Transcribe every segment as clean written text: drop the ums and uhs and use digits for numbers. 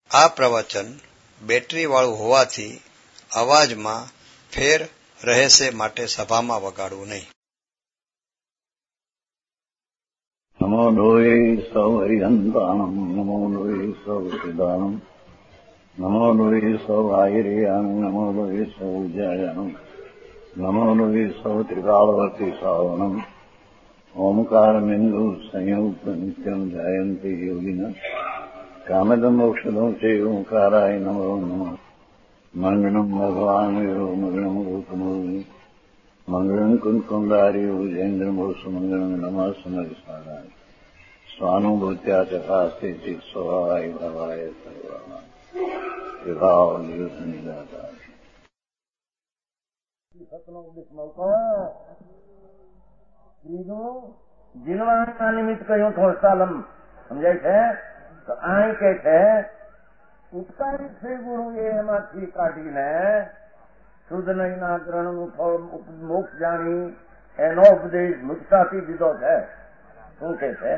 આ પ્રવચન બેટરી વાળું હોવાથી અવાજમાં ફેર રહેશે, માટે સભામાં વગાડવું નહીં. નમો લોહે સૌ હરિહંતાણમ, નમો લોહે સૌ સિદ્ધાણમ, નમો લોહે સૌ આયર્યાણમ, નમો લોહે સૌ જયાણમ, નમો લોહે સૌ ત્રિકાળવતી શ્રાવણમ. ઓમકાર બિંદુ સંયુક્ત નિત્યમ જાયંતિ યોગિના કામદમ મોક્ષદમ છે ઓંકારાય નમો નમઃ. મંગળમ ભગવાન વિરો મંગળમ ગૌતમોની મંગળમ કુંકુંડારી ઉજેન્દ્રમોસુ મંગળમ નમઃ સમરિસારાય સ્વાનુભૂત્યા ચકાસ્તે ચિત સ્વભાવાય ભવાય સર્વા વિભાવ નિયુત નિરાકાર. ત્રીજું જીનવાના નિમિત્ત કહ્યું થોડસાલમ, સમજાય છે? તો અહીં કે છે ઉપકારી શ્રી ગુરુએ એમાંથી કાઢીને શુદ્ધ નયના ગ્રહણનું ફળ મોક્ષ જાણી એનો ઉપદેશ મુક્તાથી દીધો છે. શું કે છે?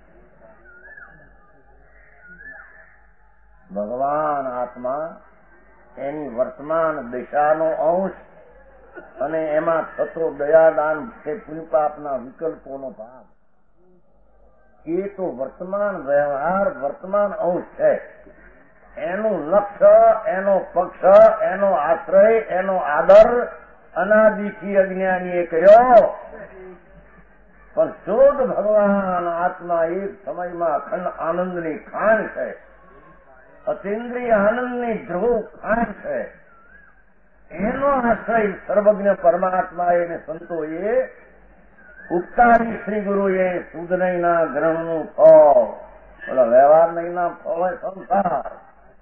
ભગવાન આત્મા એની વર્તમાન દિશાનો અંશ અને એમાં થતો દયાદાન કે પુણ્યપાપના વિકલ્પોનો ભાગ, એ તો વર્તમાન વ્યવહાર, વર્તમાન અંશ છે. એનું લક્ષ્ય, એનો પક્ષ, એનો આશ્રય, એનો આદર અનાદિથી અજ્ઞાનીએ કર્યો. પણ શુદ્ધ ભગવાન આત્મા એક સમયમાં અખંડ આનંદની ખાણ છે, અતિન્દ્રિય આનંદની ધ્રુવ ખાણ છે. એનો આશ્રય સર્વજ્ઞ પરમાત્માએ અને સંતોએ ઉપકારી શ્રી ગુરુએ શુદ્ધ નયના ગ્રહણનું ફળ, બોલો વ્યવહાર નયના ફળ હોય સંસાર.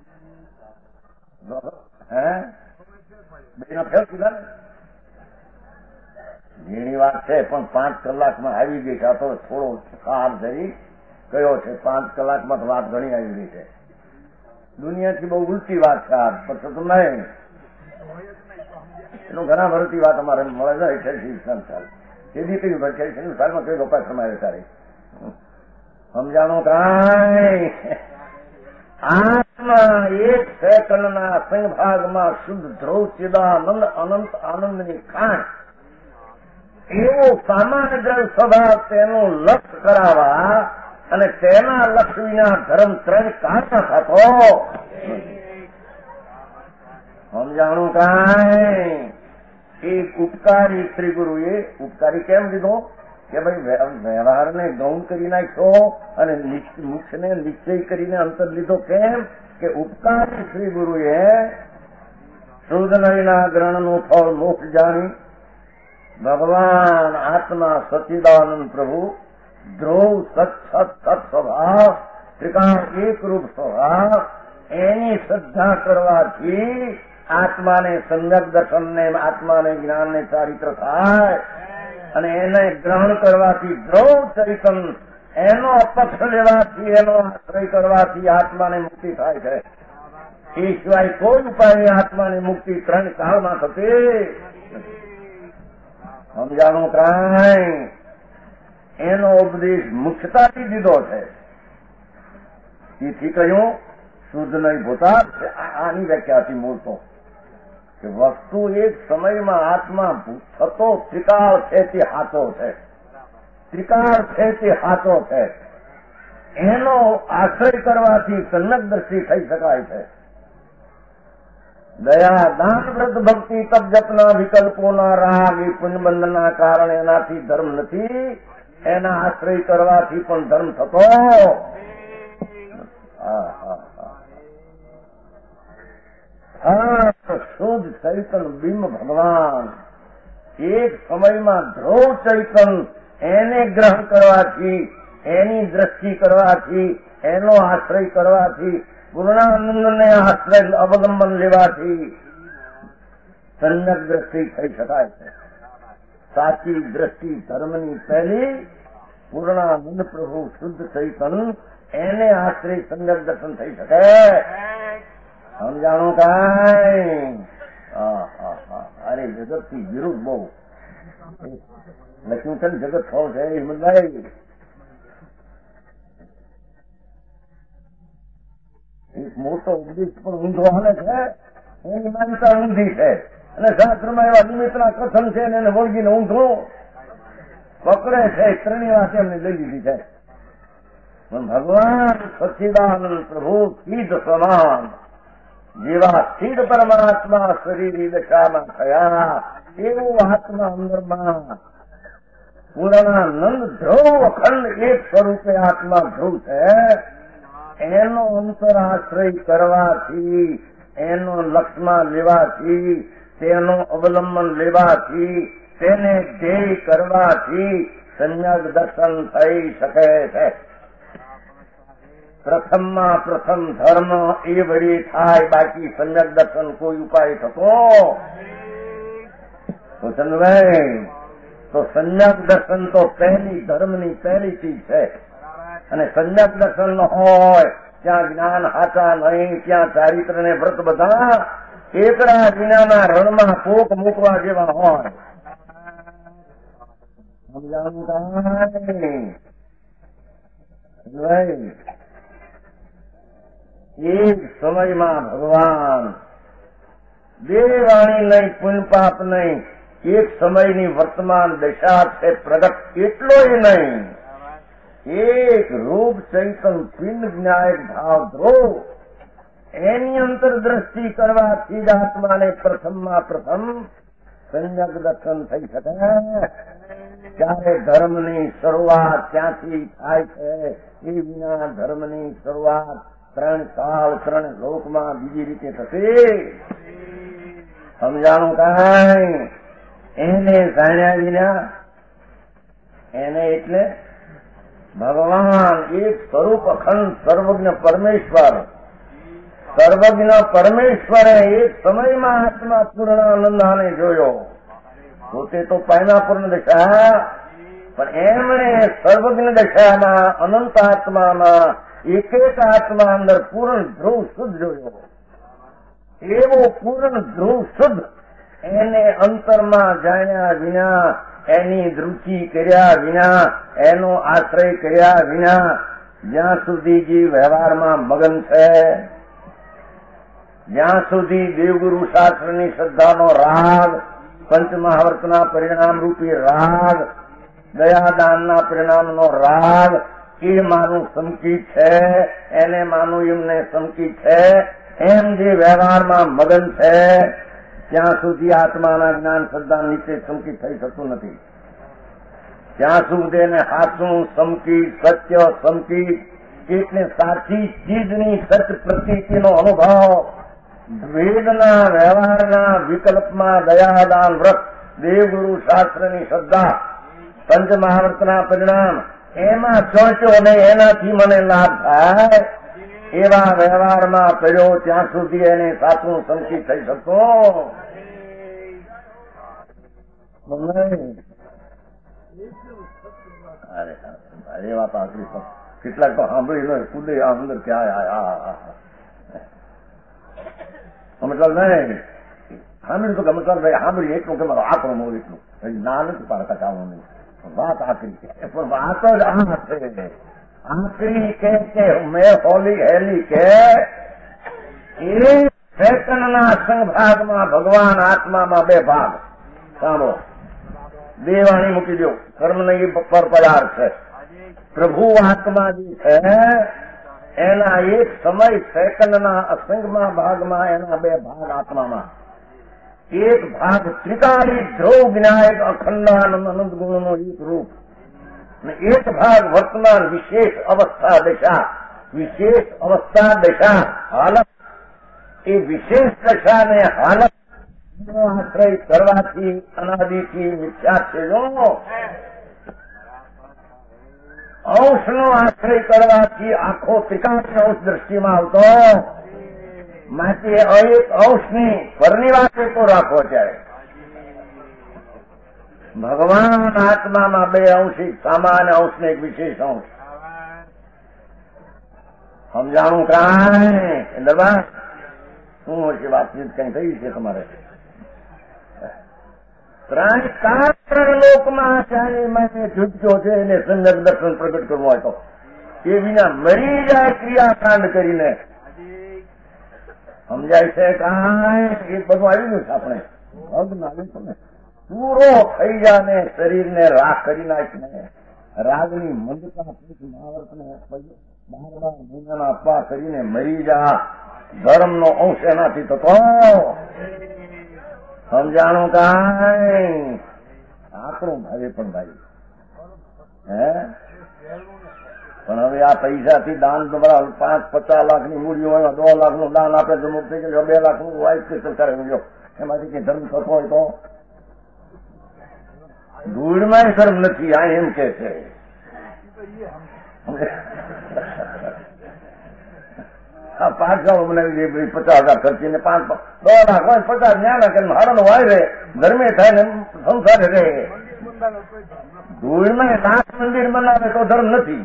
બેનો ફેર કીધા ને, ઘણી વાત છે પણ 5 કલાકમાં આવી ગઈ છે. આ તો થોડો સાર ધરી કયો છે. 5 કલાકમાં તો વાત ઘણી આવી ગઈ છે. દુનિયાથી બહુ ઉલટી વાત છે આ, પણ તો નહીં એનું ઘણા વર્ષથી વાત અમારે મળે છે. 88 સંસાર એથી કયું 88 સાલમાં કઈ રોપાય સમાવે તારે સમજાણું કાંઈ? આત્મા એક સેકન્ડના સંભાગમાં શુદ્ધ ધ્રુવ ચિદાનંદ અનંત આનંદની ખાણ, એવો સામાન્ય જળ સ્વભાવ તેનું લક્ષ્ય કરાવવા અને તેના લક્ષ્ય વિના ધર્મ 3 કાળમાં થતો. સમજાણું કાંઈ? એક ઉપકારી શ્રી ગુરુએ ઉપકારી કેમ લીધો કે ભાઈ વ્યવહારને ગૌણ કરી નાખ્યો અને મોક્ષને નિશ્ચય કરીને અંતર લીધો. કેમ કે ઉપકારી શ્રી ગુરુએ શુદ્ધ નયના ગ્રહણનું ફળ મોક્ષ જાણી ભગવાન આત્મા સચ્ચિદાનંદ પ્રભુ ધ્રુવ સત સ્વભાવ, ત્રિકાળ એકરૂપ સ્વભાવ, એની શ્રદ્ધા કરવાથી આત્માને સમ્યક દર્શનને, આત્માને જ્ઞાનને ચારિત્ર થાય અને એને ગ્રહણ કરવાથી ધ્રુવ ચૈતન, એનો અપક્ષ લેવાથી, એનો આશ્રય કરવાથી આત્માને મુક્તિ થાય છે. એ સિવાય કોઈ ઉપાય આત્માની મુક્તિ 3 કાળમાં થતી. સમજાણું કાંઈ? એનો ઉપદેશ મુખ્યતાથી દીધો છે. તેથી કહ્યું શુદ્ધ નહીં ભૂતા. આની વ્યાખ્યા હતી મૂળ તો કે વસ્તુ એક સમયમાં આત્મા થતો ત્રિકાળ છે તે હાથો છે, ત્રિકાળ છે તે હાથો છે. એનો આશ્રય કરવાથી સન્નક દ્રષ્ટિ થઈ શકાય છે. દયા, દાન, વ્રત, ભક્તિ, તપ, જપના વિકલ્પોના રાગ એ પુણ્યબંધનના કારણે એનાથી ધર્મ નથી. એના આશ્રય કરવાથી પણ ધર્મ થતો. શુદ્ધ ચૈતન બિંબ ભગવાન એક સમયમાં ધ્રુવ ચૈતન, એને ગ્રહણ કરવાથી, એની દ્રષ્ટિ કરવાથી, એનો આશ્રય કરવાથી, પૂર્ણાનંદને આશ્રય અવલંબન લેવાથી સન્નક દ્રષ્ટિ થઈ શકાય છે. સાચી દ્રષ્ટિ ધર્મની પહેલી પૂર્ણાનંદ પ્રભુ શુદ્ધ ચૈતન, એને આશ્રય સન્નક દર્શન થઈ શકે. સમજાણું કાંઈ? અરે જગત થી વિરુદ્ધ બહુ લખ્યું છે ને, જગત થવું છે હિંમતભાઈ. એક મોટો ઉપદેશ પણ ઊંધો હાલે છે, એની માન્યતા ઊંધી છે, અને શાસ્ત્રમાં એવા નિમિત્તના કથન છે અને એને વળગીને ઊંધું પકડે છે. ત્રણેય વાત એમને લઈ લીધી છે. પણ ભગવાન સચ્ચિદાનંદ પ્રભુ સિદ્ધ સમાન જેવા સિદ્ધ પરમાત્મા શરીરની દશામાં થયા એવું આત્મા અંદરમાં પૂર્ણાનંદ ધ્રુવ અખંડ એક સ્વરૂપે આત્મા ધ્રુવ છે. એનો અંતર આશ્રય કરવાથી, એનો લક્ષમાં લેવાથી, તેનો અવલંબન લેવાથી, તેને ધ્યેય કરવાથી સમ્યક દર્શન થઈ શકે છે. પ્રથમમાં પ્રથમ ધર્મ એ વળી થાય, બાકી સમ્યક દર્શન કોઈ ઉપાય થતો તો ચંદ્રભાઈ, તો સમ્યક દર્શન તો પહેલી ધર્મની પહેલી ચીજ છે. અને સમ્યક દર્શન ન હોય ત્યાં જ્ઞાન હાચા નહીં, ત્યાં ચારિત્ર ને વ્રત બધા એકડા વિનાના રણમાં પોક મૂકવા જેવા હોય. એક સમયમાં ભગવાન દેવાણી નહીં, પુણ્ય પાપ નહીં, એક સમયની વર્તમાન દશા છે પ્રગટ, એટલોય નહીં, એક રૂપ ચૈતન પિંડ જ્ઞાયક ભાવ ધ્રુવ, એની અંતરદ્રષ્ટિ કરવાથી જ આત્માને પ્રથમમાં પ્રથમ સમ્યક દર્શન થઈ શકે. ત્યારે ધર્મની શરૂઆત ત્યાંથી થાય છે. એ વિના ધર્મની શરૂઆત ત્રણ કાળ ત્રણ લોકમાં બીજી રીતે થશે. સમજાણું કાંઈ? એને જાણ્યા વિના, એને એટલે ભગવાન એક સ્વરૂપ અખંડ સર્વજ્ઞ પરમેશ્વર, સર્વજ્ઞ પરમેશ્વરે એક સમયમાં આત્મા પૂર્ણાનંદાને જોયો. પોતે તો પામ્યા પૂર્ણ દશા, પણ એમણે સર્વજ્ઞ દશામાં અનંત આત્મામાં એક એક આત્મા અંદર પૂર્ણ ધ્રુવ શુદ્ધ જોયો. એવો પૂર્ણ ધ્રુવ શુદ્ધ એને અંતરમાં જાણ્યા વિના, એની દૃષ્ટિ કર્યા વિના, એનો આશ્રય કર્યા વિના જ્યાં સુધી જીવ વ્યવહારમાં મગન છે, જ્યાં સુધી દેવગુરુ શાસ્ત્રની શ્રદ્ધાનો રાગ, પંચમહાવર્તના પરિણામ રૂપી રાગ, દયાદાનના પરિણામનો રાગ, એ માનું સમકીત છે, એને માનું એમને સમકીત છે, એમ જે વ્યવહારમાં મગન છે, ત્યાં સુધી આત્માના જ્ઞાન શ્રદ્ધા નીચે સમકીત થઈ શકતું નથી. ત્યાં સુધી એને હાથું સમકીત, સત્ય સમકીત, એટલે સાચી ચીજની સત્ય પ્રતીતિનો અનુભવ, વેદના વ્યવહારના વિકલ્પમાં દયાદાન વ્રત, દેવગુરુ શાસ્ત્રની શ્રદ્ધા, પંચમહાવર્તના પરિણામ, એમાં ચોંચ્યો અને એનાથી મને લાભ થાય, એવા વ્યવહારમાં પડ્યો ત્યાં સુધી એને સાચું સંકિત થઈ શકતો. અરે વાત આટલી કેટલાક તો સાંભળી લો કુદે અંદર ક્યાં મતલબ નહીં સાંભળ્યું તો કે મતલબ ભાઈ સાંભળી એટલું કે મારો આંકડો નો એટલું ના નથી પાડતા કામનું નહીં. વાત આખરી છે, પણ વાત જ આ છે. આખરી કે મેં હોલી હેલી કે એ સેકન્ડના સંભાગમાં ભગવાન આત્મામાં બે ભાગ સાંભળો. દેવાણી મૂકી દો, કર્મની પર પદાર્થ છે. પ્રભુ આત્મા જે છે એના એક સમય સેકન્ડના અસંગમાં ભાગમાં એના બે ભાગ આત્મામાં. એક ભાગ ત્રિકાળી ધ્રુવ વિનાયક અખંડાનંદ અનંત ગુણનો એક રૂપ, અને એક ભાગ વર્તમાન વિશેષ અવસ્થા દશા. વિશેષ અવસ્થા દશા હાલત, એ વિશેષ દશાને હાલત આશ્રય કરવાથી અનાદિથી મિથ્યા છે. અંશનો આશ્રય કરવાથી આખો ત્રિકાળ અંશ દ્રષ્ટિમાં આવતો. માટે એક અંશની પરની વાતે તો રાખવો ત્યારે ભગવાન આત્મામાં બે અંશ, એક સામાન્ય અંશ ને એક વિશેષ અંશ. સમજાણું કાંઈ દરબાર શું હોય છે? વાતચીત કઈ થઈ છે તમારે? ત્રણ લોકમાં ચાલી માટે છૂટક્યો છે એને સંગત દર્શન પ્રગટ કરવું હોય તો એ વિના મરી જાય ક્રિયાકાંડ કરીને. સમજાય છે કાંઈ? એ બધું આવી ગયું છે આપણે ભગ નાખ્યું ને પૂરો થઈ જાય ને શરીરને રાખ કરી નાખીને રાગની મંદતા મહાવર્તને 12 મહિનાના અપા કરીને મરી જા. ધર્મનો અંશ એનાથી થતો સમજાણું કાંઈ? આપણું ભાવે પણ ભાઈ પણ હવે આ પૈસાથી દાન બધા 5-50 લાખની મૂડીઓ હોય 2 લાખનું દાન આપે તો મુક્ત થઈ ગયો. 2 લાખનું વાઇફ સરકારે મળ્યો એમાંથી કઈ ધર્મ થતો હોય તો ધૂળમાં ધર્મ નથી. આ એમ કે છે આ 5 ગાળો બનાવી દે 50,000 ખર્ચીને 2 લાખ હોય 50 ન્યા કે હારો વાય રે ધર્મે થાય ને સંસારે રહે. ધૂળમાં લાખ મંદિર બનાવે તો ધર્મ નથી.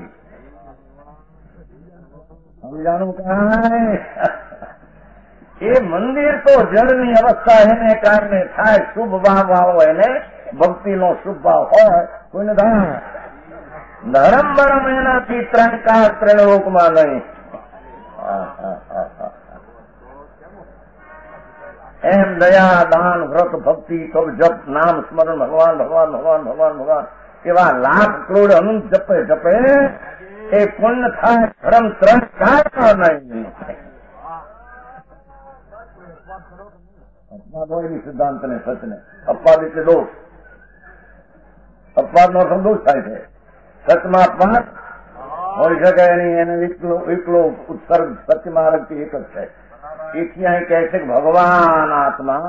સમજાણું કાંઈ? એ મંદિર તો જળની અવસ્થા એને કારણે થાય. શુભ ભાવ હોય એને ભક્તિનો શુભ ભાવ હોય કોઈને થાય. ધર્મ બરમ એનાથી 3 કાળ 3 લોકમાં નહીં. એમ દયા દાન વ્રત ભક્તિ કબ જપ નામ સ્મરણ ભગવાન ભગવાન ભગવાન ભગવાન ભગવાન એવા લાખ કરોડ અનંત જપે જપે એ પુણ્ય થાય. ધર્મ 3 કાળમાં નહીં. અપવાદ હોય ની સિદ્ધાંત ને સચને અપવાદ એટલે દોષ. અપવાદનો સંદોષ થાય છે. સચમાં અપવાદ હોઈ શકે નહીં. એને એકલો ઉત્સર્ગ સત્ય માર્ગથી એક જ છે. એથી અહીં કહે છે કે ભગવાન આત્મા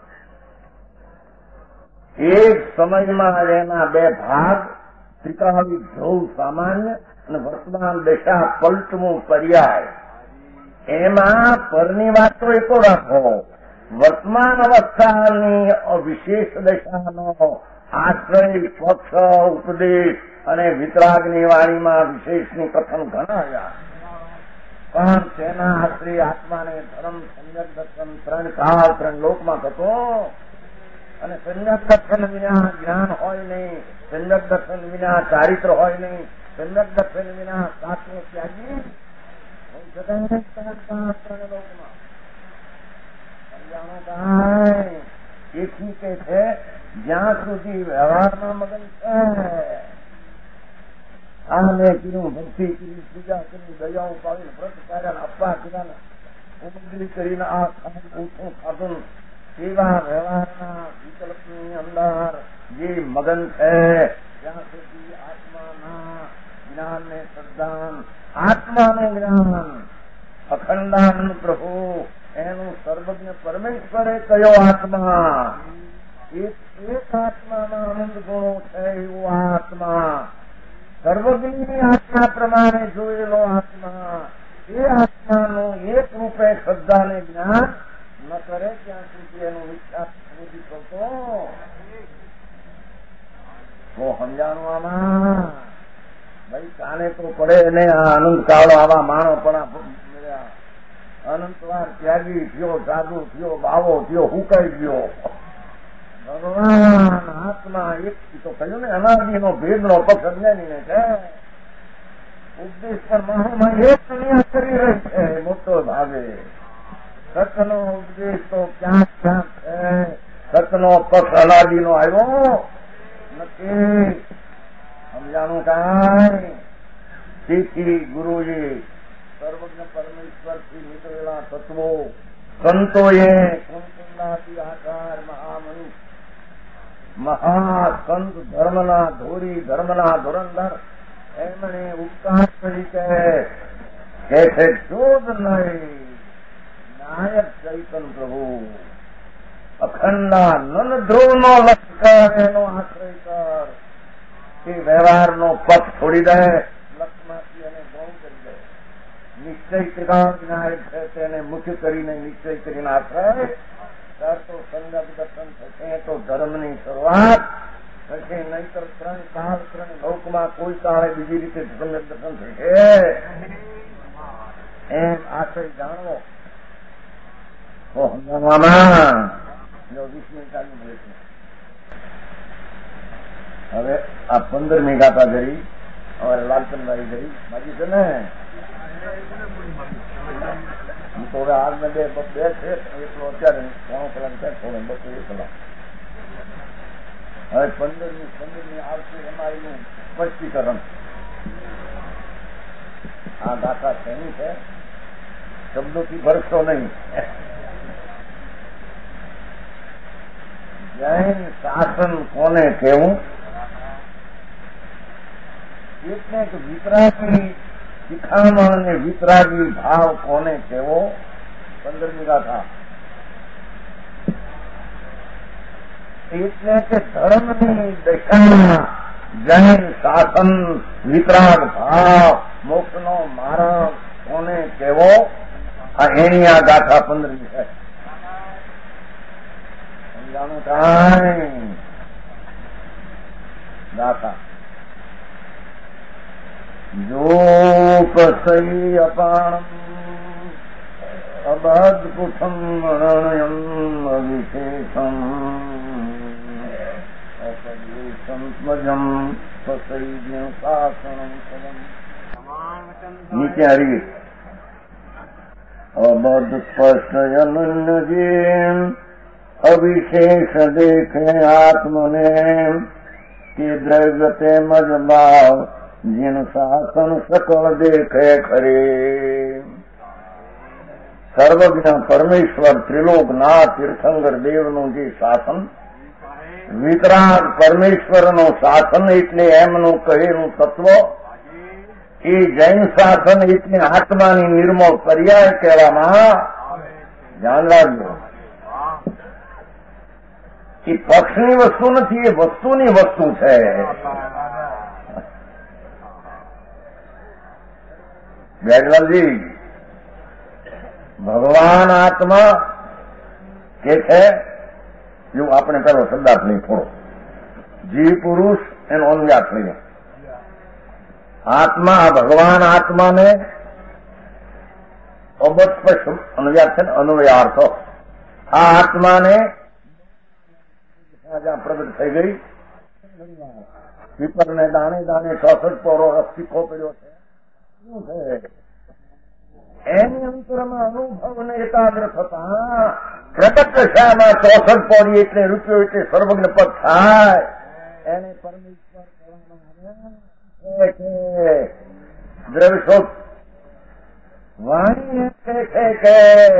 એક સમયમાં એના 2 ભાગ ત્રિકાળી ધ્રુવ સામાન્ય અને વર્તમાન દશા પલટવું પર્યાય. એમાં પરની વાત તો એકો રાખો. વર્તમાન અવસ્થાની વિશેષ દશાનો આશ્રય પક્ષ ઉપદેશ અને વિતરાગની વાણીમાં વિશેષની કથન ઘણા પણ તેના આશ્રય આત્માને ધર્મ સમ્યક દર્શન 3 કાળ 3 લોકમાં થતો. અને સમ્યક દર્શન વિના જ્ઞાન હોય નહીં. સમ્યક દર્શન વિના ચારિત્ર હોય નહીં. સમ્યક દર્શન વિના સાત્વ ત્યાગી એથી કે છે જ્યાં સુધી વ્યવહારમાં મગન છે આ મેં કર્યું ભક્તિ કરી પૂજા કરી દયાઓ પાડી વ્રત કાર્યા અપા કર્યા ઉમગલી કરીને આ ઓછું ખાધું એવા વ્યવહારના વિકલ્પની અંદર જે મગન છે ત્યાં સુધી આત્માના જ્ઞાનને શ્રદ્ધાન આત્માનું જ્ઞાન અખંડાનંદ પ્રભુ એનું સર્વજ્ઞ પરમેશ્વરે કયો આત્મા એક આત્મામાં આનંદ ગુણો છે એવો આત્મા સર્વજ્ઞની આત્મા પ્રમાણે જોયેલો આત્મા એ આત્માનું એક રૂપે શ્રદ્ધાને જ્ઞાન ન કરે ત્યાં સુધી એનું વિખ્યાત બુદ્ધિ કરતો બહુ સમજાણું આમાં ભાઈ કાને તો પડે ને આ આનંદ કાળો આવા માણો પણ અનંતવાર ત્યાગી થયો સાધુ થયો બાવો થયો હુકાઈ ગયો ભગવાન આત્મા એક તો કહ્યું ને અનાદિનો ભેદનો પક્ષ અજ્ઞાનીને છે ઉપદેશ પણ મહામાં એક દુનિયા કરી રહી છે મોટો ભાગે સતનો ઉપદેશ તો ક્યાંક ક્યાંક છે સતનો પક્ષ અનાદિનો આવ્યો નથી સમજાણું કાંઈ તેથી ગુરુજી સર્વજ્ઞ પરમેશ્વરથી નીકળેલા તત્વો સંતોએ કુંકુંડાથી આકાર મહામનુષ્ય મહાસંત ધર્મના ધોરી ધર્મના ધુરંધર એમણે ઉપકાર તરીકે કે છે શોધ નહીં નાયક ચૈતન પ્રભુ અખંડાનંદ ધ્રુવનો લશ્કર એનો આશ્રય કર એ વ્યવહારનો પથ છોડી દે લક્ષમાંથી એને ગૌણ કરી દે નિશ્ચય ત્રિકાળ વિનાયક છે તેને મુખ્ય કરીને નિશ્ચય કરીને આશ્રય ત્યાર તો સંગત દર્શન થશે તો ધર્મની શરૂઆત થશે નહીતર 3 કાળ 3 લોકમાં કોઈ કાળે બીજી રીતે સંગત દર્શન થશે એમ આશ્રય જાણવો સમજાવવામાં જો 20 મિનિટ ચાલુ મળે છે હવે આ 15મી ગાતા ધરી અમારે લાલચંદભાઈ ધરી બાકી છે ને તો હવે આજને બે છે એટલો અત્યારે 3 કલાક થાય, થોડો 2 કલાક. હવે 15મી આવશે અમારીનું સ્પષ્ટીકરણ. આ ગાથા શેની છે? શબ્દોથી ભરશો નહીં. જૈન શાસન કોને કહેવું? એટલે કે વિતરાગી શિખામણ અને વિતરાગી ભાવ કોને કહેવો? 15મી ગાથા. એટલે કે ધર્મની દશા, જૈન શાસન, વિતરાગ ભાવ, મોક્ષનો માર્ગ કોને કહેવો? આ એની આ ગાથા 15મી છે. સમજાણું કાંઈ? ગાથા જોપસૈ અપાણમ અબદ્ભુતમ રણયમ અવિશેષમ અપદેશમ પસૈ શાસનમ પદમ. નીચે હરી અબદ્ધ સ્પષ્ટ અનન્યજીમ અવિશેષ દેખે આત્મને કે દ્રવ્ય તેમજ ભાવ જીન શાસન સકળ દેખે ખરે. સર્વજ્ઞ પરમેશ્વર ત્રિલોકનાથ તીર્થંકર દેવનું જે શાસન, વિતરાગ પરમેશ્વરનું શાસન એટલે એમનું કહેલું તત્વ, એ જૈન શાસન એટલે આત્માની નિર્મળ પર્યાય કહેવામાં. ધ્યાન રાખજો, એ પક્ષની વસ્તુ નથી, એ વસ્તુની વસ્તુ છે. બેગલાલજી, ભગવાન આત્મા કે છે, જો આપણે પેલો શબ્દાર્થ નહીં થોડો, જીવ પુરુષ એનો અનુવ્યાસ લઈએ. આત્મા, ભગવાન આત્માને અબસ્પષ્ટ અનુવ્યાસ છે ને, અન્વયાર્થ. આ આત્માને જ્યાં પ્રગટ થઈ ગઈ, પીપરને દાણે દાણે 66 પોરો રસ તીખો પડ્યો છે. શું છે? એની અંતરમાં અનુભવને એકાગ્ર થતા પ્રગટ દશામાં 64 પોરી એટલે રૂપિયો એટલે સર્વજ્ઞ પદ થાય. એને પરમેશ્વર કહેવામાં આવે છે. દ્રવ્યશોધ વાણી કહે છે કે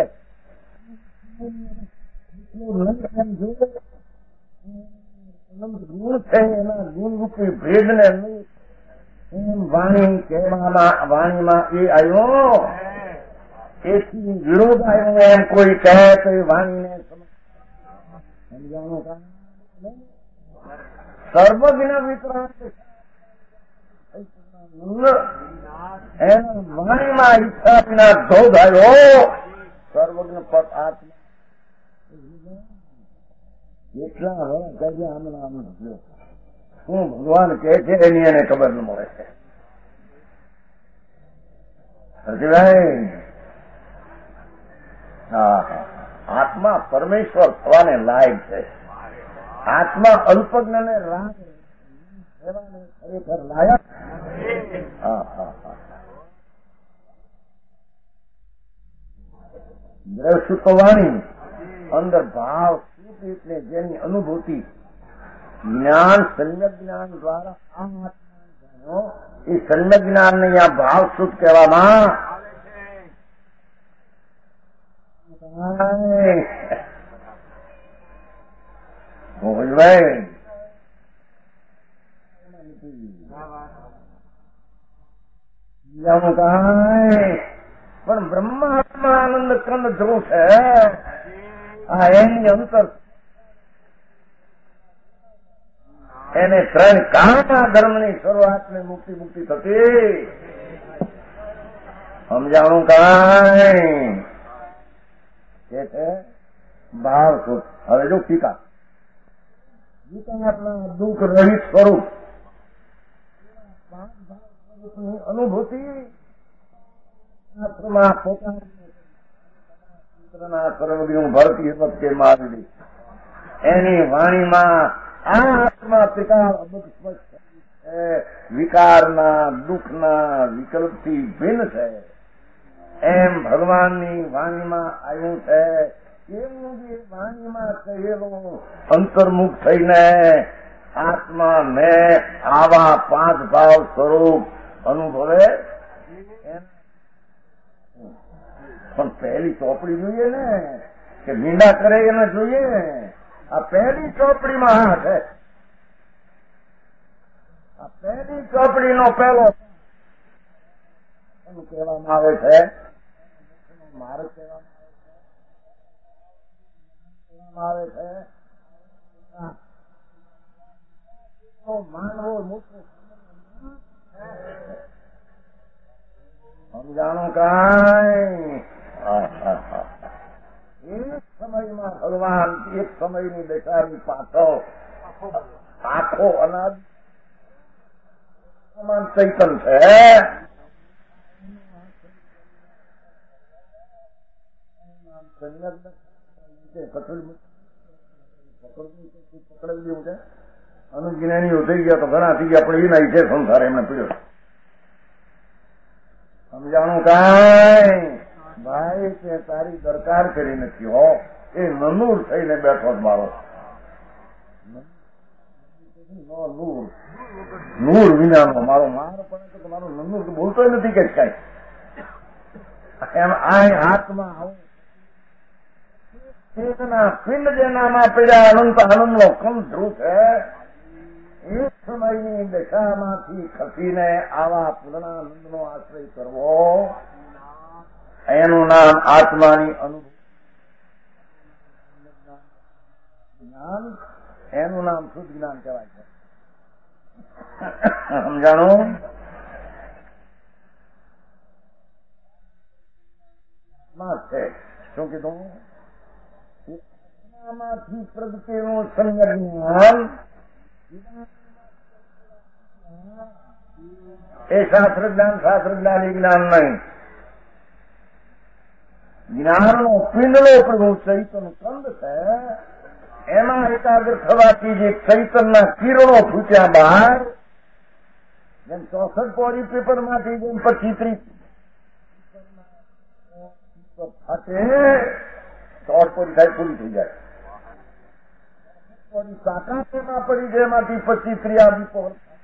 ગુણ છે, એના ગુણરૂપી ભેદને વાણી કહેવામાં, વાણીમાં એ આવ્યો, એથી વિરોધ આવ્યો એમ કોઈ કહે તો એ વાણીને સમજાવવાનું કારણ સર્વજ્ઞ વિતરાગ એના વાણીમાં ઈચ્છા વિના ધોધ આવ્યો. સર્વજ્ઞ પદ આત્મા એટલા હવે કહેજે આમ શું ભગવાન કહે છે એની એને ખબર ન મળે છે. આત્મા પરમેશ્વર થવાને લાયક છે. આત્મા અલ્પજ્ઞને રાગ રહેવાને ખરેખર લાયક. દ્રષ્ટ વાણી અંદર ભાવ એટલે જેની અનુભૂતિ જ્ઞાન, સમ્યક જ્ઞાન દ્વારા આ આત્મા એ સમ્યક જ્ઞાન ને આ ભાવ શુદ્ધ કહેવામાં. પણ બ્રહ્માત્મા આનંદ કંદ ધ્રુવ છે. આ એની અંતર એને 3 કાળના ધર્મની શરૂઆતને મુક્તિ થતી. સમજાણું કાંઈ કે છે ભાવ સુખ. હવે જો ટીકા આપણા દુઃખ રહિત સ્વરૂપ સ્વરૂપની અનુભૂતિ પોતાના સર્વજ્ઞ ભરતી વખતે મારી એની વાણીમાં આ આત્મા ત્રિકાળ વિકારના, દુઃખના વિકલ્પથી ભિન્ન છે. એમ ભગવાનની વાણીમાં આવ્યું છે. એવું જે વાણીમાં કહેલું અંતર્મુખ થઈને આત્મા ને આવા 5 ભાવ સ્વરૂપ અનુભવે. પણ પહેલી ચોપડી જોઈએ ને કે મીંડા કરે એને જોઈએ. આ પહેલી ચોપડીમાં હા છે. આ પહેલી ચોપડીનો પહેલો એનું કહેવામાં આવે છે માર્ગ કહેવામાં આવે છે માનવો મોટો સમજાણું કાંઈ. એક સમયમાં ભગવાન એક સમયની દશાની પાછળ આખો અનાજ સમાન ચૈતન છે. પકડી ગયું છે અનુજ્ઞાનીઓ થઈ ગયા તો ઘણા થઈ ગયા, પણ એના છે સંસાર એમને પીડ્યો. સમજાણું કાંઈ ભાઈ કે તારી દરકાર કરી નથી હો. એ નનૂર થઈને બેઠો જ મારો નૂર વિનાનો મારો માર પણ તો મારો નનૂર બોલતો નથી કે કઈ એમ આ હાથમાં આવું પિંડ જેનામાં પીડા અનંત આનંદનો કંધ્રુ છે. એક સમયની દશામાંથી ખસીને આવા પૂર્ણાનંદનો આશ્રય કરવો એનું નામ આત્માની અનુભવ જ્ઞાન, એનું નામ શુદ્ધ જ્ઞાન કહેવાય છે. સમજાણું? છે શું કીધું? માંથી પ્રગટેલું સમ્યક જ્ઞાન એ શાસ્ત્ર જ્ઞાન એ જ્ઞાન નહીં. જ્ઞાનનો પિંડલો પ્રભુ ચૈતન કંદ છે. એમાં એકાગ્ર થવાથી જે ચૈતનના કિરણો ફૂટ્યા બહાર, જેમ 64 પોરી પેપરમાંથી જેમ 25-30 ફાટે 100 પોરી થાય પૂરી થઈ જાય. સાકાશમાં પડી જાય એમાંથી 25-30 દીપો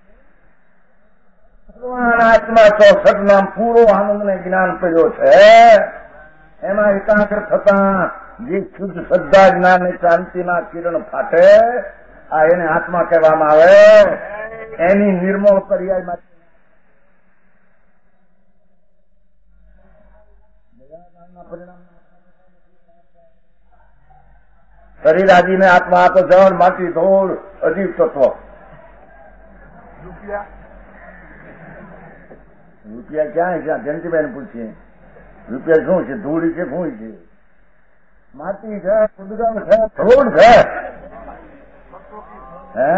આત્મા 64 નામ પૂરો આનંદને જ્ઞાન પડ્યો છે. એમાં એકાગ્ર થતા જે શુદ્ધ શ્રદ્ધા જ્ઞાન ને શાંતિના કિરણ ફાટે, આ એને આત્મા કહેવામાં આવે. એની નિર્મળ પર્યાય પરિણામ શરીર આદિને આત્મા તો જળ માટી ધૂળ અજીવ તત્વ. રૂપિયા ક્યાં છે? જયંતિબેન પૂછીએ રૂપિયા શું છે? ધૂળ છે, શું છે? માટી છે, ઉદગમ છે, ધૂળ છે. હે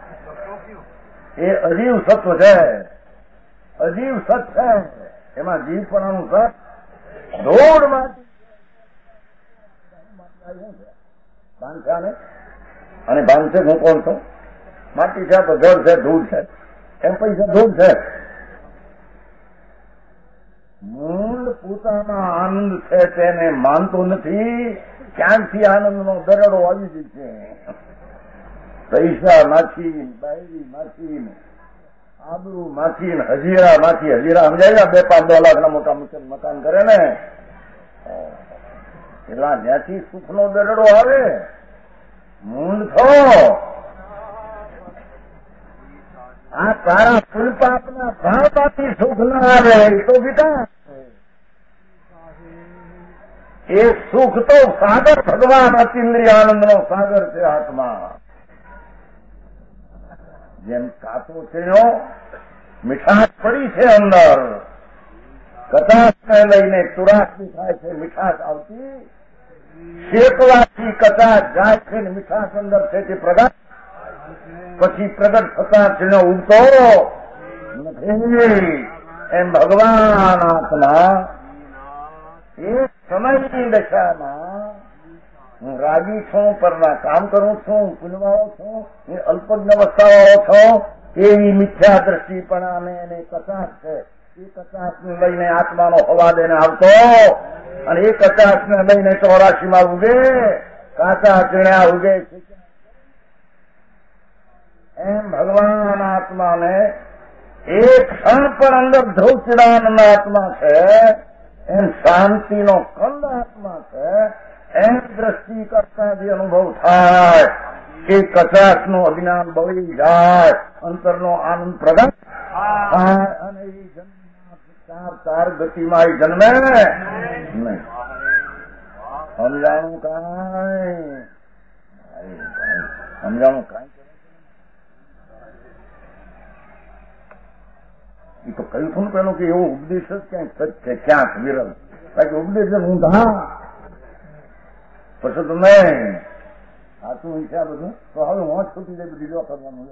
એ અજીવ સત્વ છે. અજીવ સત છે. એમાં જીવપણાનું સત ધૂળ માટી બાંધા ને અને બાંધશે હું કોણ છું? માટી છે તો જળ છે, ધૂળ છે. એમ પૈસા ધૂળ છે. મૂળ પોતાના આનંદ છે તેને માનતો નથી. ક્યાંથી આનંદનો દરડો આવી જશે? પૈસા માંથી, બાયરી માંથી, આબરૂ માંથી, હજીરા માંથી. હજીરા સમજાય ને 2-5 લાખના મોટા મકાન કરે ને, એટલા જ્યાંથી સુખનો દરડો આવે. મૂંડ થો. આ તારા પુલપાપના ભાવમાંથી સુખ ના આવે એ તો વિકાસ. એ સુખ તો સાગર ભગવાન અતિન્દ્રિય આનંદનો સાગર છે આત્મા. જેમ કાચો છે મીઠાશ પડી છે અંદર, કચાશને લઈને તુરાશ થાય છે, મીઠાશ આવતી. શેકવાથી કચાશ જાય છે ને મીઠાશ અંદર છે તે પ્રગટ, પછી પ્રગટ થતા તેનો ઉગતો નથી. એમ ભગવાન આત્મા એક સમયની દશામાં હું રાજી છું, પરના કામ કરું છું, પુણ્યવાળો છું, અલ્પજ્ઞ અવસ્થાવાળો છું, એવી મિથ્યા દ્રષ્ટિ પણ આને એને કચાશ છે. એ કચાસને લઈને આત્માનો હવાદેને આવતો અને એ કચાસને લઈને 84માં ઉગે, કાચા ચીણ્યા ઉગે. એમ ભગવાન આત્માને એક ક્ષણ પર અંદર ધ્રુવ ચિદાનંદ આત્મા છે, એમ શાંતિનો કંદ આત્મા છે. એમ દ્રષ્ટિ કરતા જે અનુભવ થાય કે કચાસનું અજ્ઞાન બળી જાય, અંતરનો આનંદ પ્રગટ થાય અને એ જન્મ ચાર ગતિમાં એ જન્મે નહીં. સમજાણું કાંઈ સમજાણું કાંઈ એ તો કહ્યું છું ને પેલું કે એવો ઉપદેશ જ ક્યાંક સચ છે, ક્યાંક વિરલ. બાકી ઉપદેશ ઊંધા પછી તમે સાચું હિસાબ બધું તો હવે હું છૂટી જાય બધી લો કરવાનું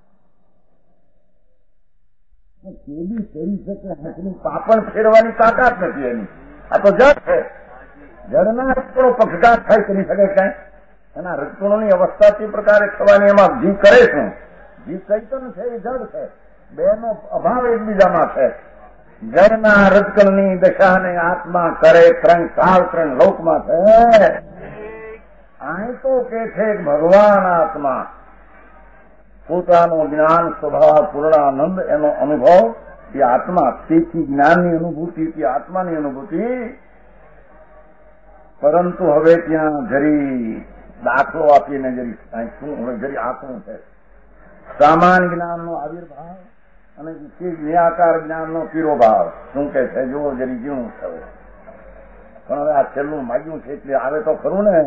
કેદી કરી શકે. હાથની પાપણ ફેરવાની તાકાત નથી એની. આ તો જડ છે. જડના રજકણો પક્ષઘાત થાય કરી શકે કઈ? એના રજકણોની અવસ્થા તે પ્રકારે થવાની એમાં જીવ કરે શું? જીવ ચૈતન છે એ જડ છે. બેનો અભાવ એકબીજામાં છે. જડના રજકણની દશાને આત્મા કરે ત્રણ કાળ ત્રણ લોકમાં છે. અહીં તો કે છે ભગવાન આત્મા પોતાનું જ્ઞાન સ્વભાવ પૂર્ણાનંદ એનો અનુભવ એ આત્મા, તેથી જ્ઞાનની અનુભૂતિ, તે આત્માની અનુભૂતિ. પરંતુ હવે ત્યાં જરી દાખલો આપીને જરી શું હવે જરી આખું છે. સામાન્ય જ્ઞાનનો આવિર્ભાવ અને વિશેષ નિરાકાર જ્ઞાનનો તિરોભાવ શું કે છે જુઓ જરી જીવું થયું. પણ હવે આ છેલ્લું માગ્યું છે એટલે આવે તો ખરું ને.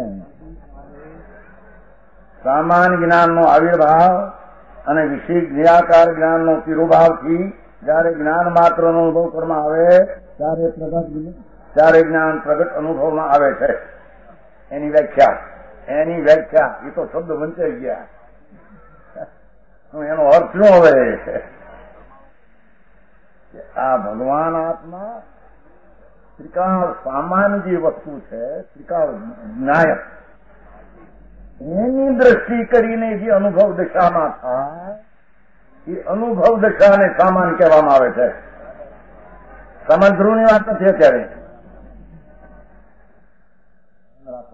સામાન્ય જ્ઞાનનો આવિર્ભાવ અને વિશેષ નિરાકાર જ્ઞાનનો તિરોભાવથી જયારે જ્ઞાન માત્ર નો અનુભવ કરવામાં આવે ત્યારે જ્ઞાન પ્રગટ અનુભવમાં આવે છે. એની વ્યાખ્યા એ તો શબ્દ વંચાઈ ગયા. એનો અર્થ શું હવે? આ ભગવાન આત્મા ત્રિકાળ સામાન્ય જે વસ્તુ છે, ત્રિકાળ જ્ઞાયક, એની દ્રષ્ટિ કરીને જે અનુભવ દશામાં થાય એ અનુભવ દશાને સામાન્ય કહેવામાં આવે છે. સામાન્ય ધ્રુવની વાત નથી અત્યારે. રાખો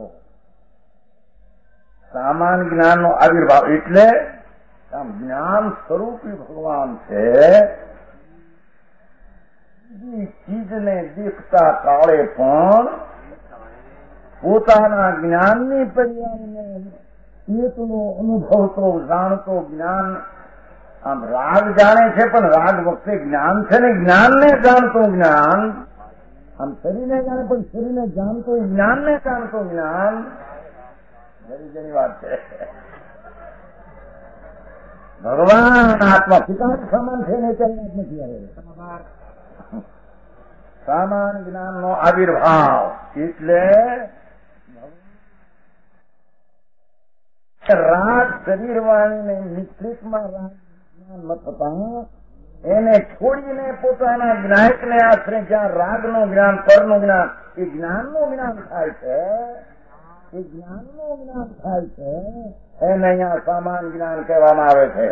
સામાન્ય જ્ઞાનનો આવિર્ભાવ એટલે આમ જ્ઞાન સ્વરૂપી ભગવાન છે. ચીજને દેખતા કાળે પણ પોતાના જ્ઞાનની પર્યાયને એકલો અનુભવતો જાણતો જ્ઞાન. આમ રાગ જાણે છે પણ રાગ વખતે જ્ઞાન છે ને જ્ઞાનને જાણતું જ્ઞાન. આમ શરીરને જાણે પણ શરીરને જાણતું જ્ઞાનને જાણતું જ્ઞાન. જરી વાત છે. ભગવાન આત્મા પિતા સમાન છે ને ત્યાં નથી આવે. સામાન્ય જ્ઞાનનો આવિર્ભાવ એટલે રાગ શરીર વાણીને મિશ્રિતમાં રાગ જ્ઞાન ન થતા એને છોડીને પોતાના જ્ઞાયકને આશરે જ્યાં રાગનું જ્ઞાન, પરનું જ્ઞાન, એ જ્ઞાનનું જ્ઞાન થાય છે. એ જ્ઞાનનું જ્ઞાન થાય છે એને અહીંયા સામાન્ય જ્ઞાન કહેવામાં આવે છે.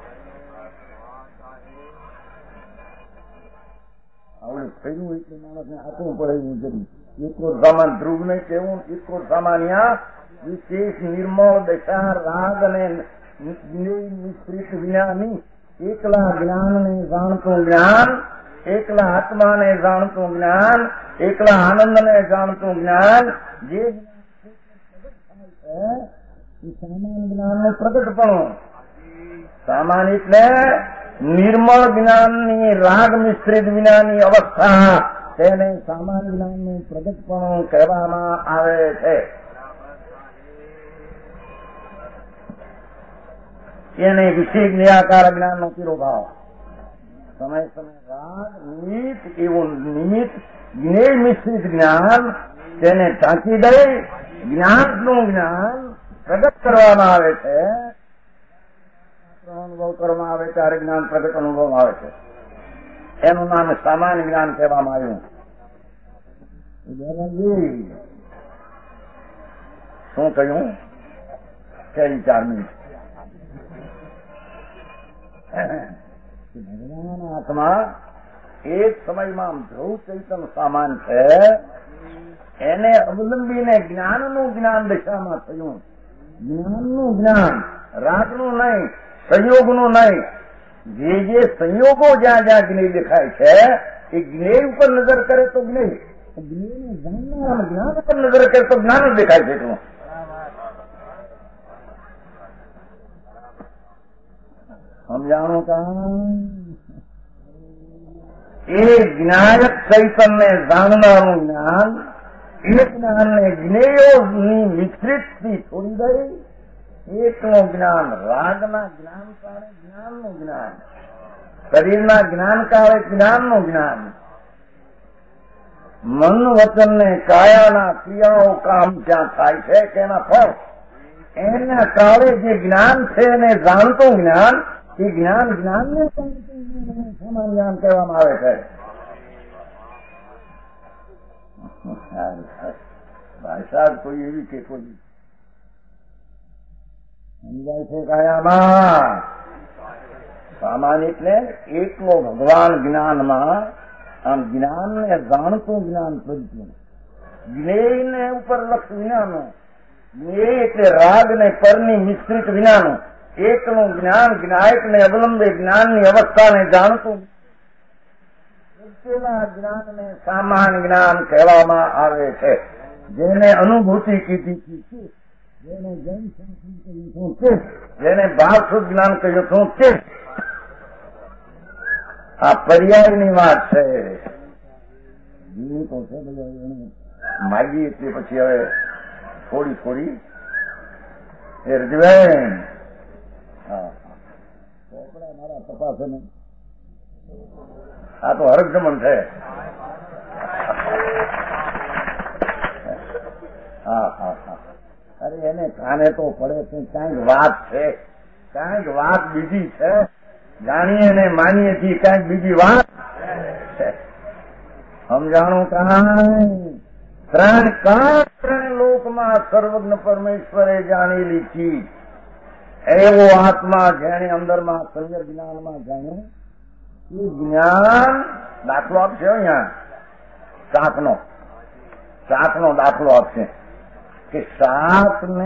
આવડે થયું એટલે માણસને આપવું પડે એવું જરૂર. એકો સામાન ધ્રુવ ને કેવું, એકો સામાન્ય વિશેષ નિર્મળ દશા રાગ અને મિશ્રિત જ્ઞાની એકલા જ્ઞાનને જાણતું જ્ઞાન, એકલા આત્માને જાણતું જ્ઞાન, એકલા આનંદને જાણતું જ્ઞાન, જે સામાન્ય જ્ઞાનનું પ્રગટપણું. સામાન્ય એટલે નિર્મળ જ્ઞાનની રાગ મિશ્રિત જ્ઞાનની અવસ્થા, તેને સામાન્ય જ્ઞાનનું પ્રગટપણું કહેવામાં આવે છે. એને વિશેષ નિરાકાર જ્ઞાનનો તિરોભાવ. સમય સમય રાગ નિમિત્ત એવું નિમિત્ત જ્ઞેય મિશ્રિત જ્ઞાન તેને ઢાંકી દઈ જ્ઞાનનું જ્ઞાન પ્રગટ કરવામાં આવે છે. અનુભવ કરવામાં આવે ત્યારે જ્ઞાન પ્રગટ અનુભવમાં આવે છે. એનું નામ સામાન્ય જ્ઞાન કહેવામાં આવ્યું. શું કહ્યું? 4 મિનિટ. ભગવાન આત્મા એક સમયમાં ધ્રુવ ચૈતન્ય સામાન છે, એને અવલંબીને જ્ઞાનનું જ્ઞાન દિશામાં થયું. જ્ઞાનનું જ્ઞાન, રાગનું નહીં, સંયોગનું નહીં. જે સંયોગો જ્યાં જ્યાં જ્ઞેય દેખાય છે એ જ્ઞેય ઉપર નજર કરે તો જ્ઞેય, જ્ઞેયને જાણનારા જ્ઞાન ઉપર નજર કરે તો જ્ઞાન જ દેખાય છે. એટલું સમજાણું કાં? એ જ્ઞાયક ચૈતન્ય જાણનારું જ્ઞાન, એ જ્ઞાનને જ્ઞેયોની મિશ્રિતથી છોડી દઈ એકનું જ્ઞાન, રાગના જ્ઞાન કાળે જ્ઞાનનું જ્ઞાન, શરીરના જ્ઞાન કાળે જ્ઞાનનું જ્ઞાન, મન વચન ને કાયાના ક્રિયાઓ કામ જ્યાં થાય છે કે એના ફળ, એના કાળે જે જ્ઞાન છે એને જાણતું જ્ઞાન, એ જ્ઞાન જ્ઞાનને સમાન જ્ઞાન કહેવામાં આવે છે. ભાષા જ કોઈ એવી કે કોઈ સમજાય છે કાયામાં સામાનિક ને એકલો ભગવાન જ્ઞાનમાં, આમ જ્ઞાનને જાણતું જ્ઞાન પ્રજ્ઞ, જ્ઞેયને ઉપર લક્ષ વિનાનું, જ્ઞેય એટલે રાગ ને પરની મિશ્રિત વિનાનું એકનું જ્ઞાન, જ્ઞાયકને અવલંબે જ્ઞાનની અવસ્થાને જાણતું જ્ઞાનને સામાન જ્ઞાન કહેવામાં આવે છે. જેને અનુભૂતિ કીધી છે, જેને જૈન શાસન કહ્યું છું તે, જેને ભાવશુદ્ધ જ્ઞાન કહ્યું છું તે, આ પર્યાયની વાત છે. તો છે માગી એટલે પછી હવે થોડી થોડી એ રજવાય. ચોપડા મારા તપાસે ને આ તો હરકજમન છે. હા હા હા, અરે એને કાને તો પડે છે, કાંઈક વાત છે, કાંઈક વાત બીજી છે, જાણીએ ને માનીએ છીએ કાંઈક બીજી વાત છે. સમજાણું કાંઈ? ત્રણ લોકમાં સર્વજ્ઞ પરમેશ્વરે જાણેલી ચીજ એવો આત્મા જેને અંદરમાં સમ્યક જ્ઞાનમાં જાણ્યું એ જ્ઞાન. દાખલો આપશે અહીંયા શાકનો દાખલો આપશે કે શાકને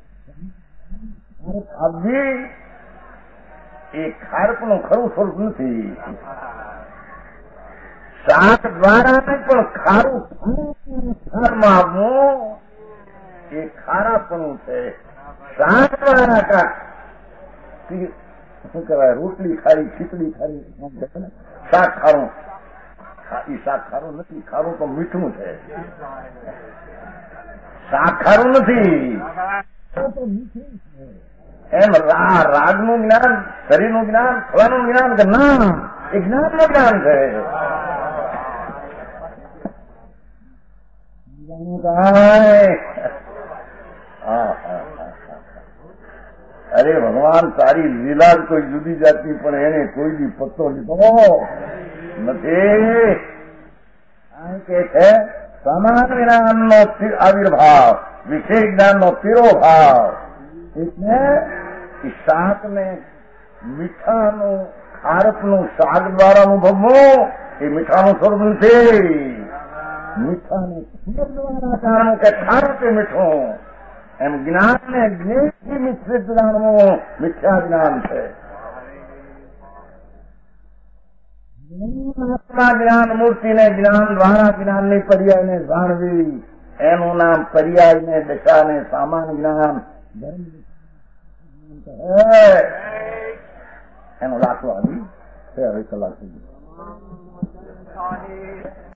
ખાવી એ ખારપનું ખરું સ્વરૂપ નથી. શાક દ્વારા પણ ખારું ખારમાં આવવું એ ખારાપણું છે. શાક દ્વારા શું કહેવાય, રોટલી ખારી, ખીચડી ખારી, શાક ખારું, એ શાક ખારું નથી. ખારું તો મીઠું છે, શાક ખારું નથી. એમ રાગનું જ્ઞાન, શરીરનું જ્ઞાન, ફળાનું જ્ઞાન કે ના, એ જ્ઞાનનું જ્ઞાન છે. અરે ભગવાન તારી લીલા જ કોઈ જુદી જાતની, પણ એને કોઈ બી પત્તો લીધો નથી. કે છે સમાન જ્ઞાનનો આવિર્ભાવ, વિશેષ જ્ઞાનનો તિરોભાવ. એટલે શાકને મીઠાનું, ખારપનું શાક દ્વારા અનુભવવું એ મીઠાનું સ્વરૂપ નથી. મીઠાને ખાર દ્વારા કારણ કે ખારું તે મીઠું, એમ જ્ઞાનને જ્ઞેયથી મિશ્રિત જાણવું મિથ્યા જ્ઞાન છે. આત્મા જ્ઞાન મૂર્તિને જ્ઞાન દ્વારા જ્ઞાનની પર્યાયને જાણવી, એનું નામ પર્યાયને, દશાને સામાન જ્ઞાન, ધર્મ એનો દાખલો આવી છે. હવે કલાક સુધી